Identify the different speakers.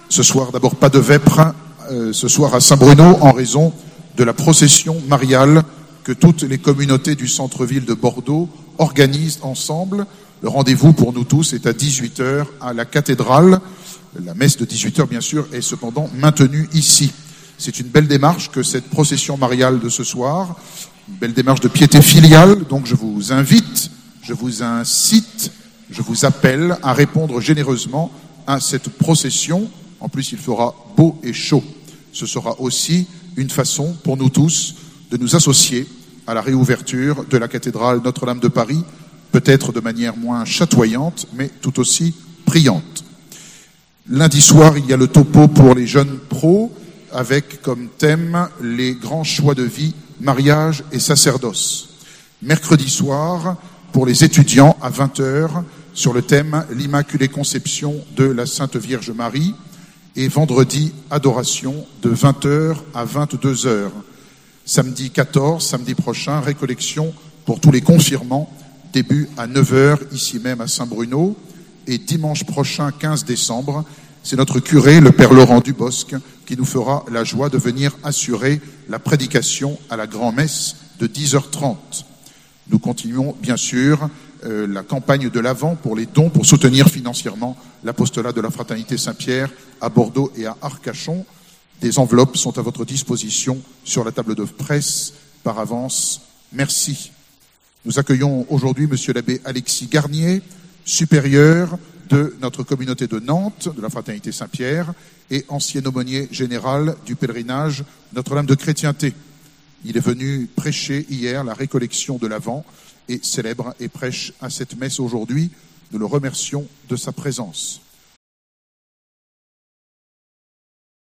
Speaker 1: Ce soir, d'abord, pas de vêpres, ce soir à Saint-Bruno, en raison de la procession mariale que toutes les communautés du centre-ville de Bordeaux organisent ensemble. Le rendez-vous pour nous tous est à 18h à la cathédrale. La messe de 18h, bien sûr, est cependant maintenue ici. C'est une belle démarche que cette procession mariale de ce soir, une belle démarche de piété filiale. Donc je vous invite, je vous incite, je vous appelle à répondre généreusement à cette procession. En plus, il fera beau et chaud. Ce sera aussi une façon pour nous tous de nous associer à la réouverture de la cathédrale Notre-Dame de Paris, peut-être de manière moins chatoyante, mais tout aussi priante. Lundi soir, il y a le topo pour les jeunes pros, avec comme thème les grands choix de vie, mariage et sacerdoce. Mercredi soir, pour les étudiants, à 20h, sur le thème l'Immaculée Conception de la Sainte Vierge Marie. Et vendredi, adoration de 20h à 22h. Samedi 14, samedi prochain, récollection pour tous les confirmants, début à 9h, ici même à Saint-Bruno. Et dimanche prochain, 15 décembre, c'est notre curé, le père Laurent Dubosc, qui nous fera la joie de venir assurer la prédication à la grand-messe de 10h30. Nous continuons, bien sûr, la campagne de l'Avent pour les dons, pour soutenir financièrement l'apostolat de la Fraternité Saint-Pierre à Bordeaux et à Arcachon. Des enveloppes sont à votre disposition sur la table de presse. Par avance, merci. Nous accueillons aujourd'hui monsieur l'abbé Alexis Garnier, supérieur de notre communauté de Nantes, de la Fraternité Saint-Pierre, et ancien aumônier général du pèlerinage Notre-Dame de Chrétienté. Il est venu prêcher hier la récollection de l'Avent et célèbre et prêche à cette messe aujourd'hui. Nous le remercions de sa présence.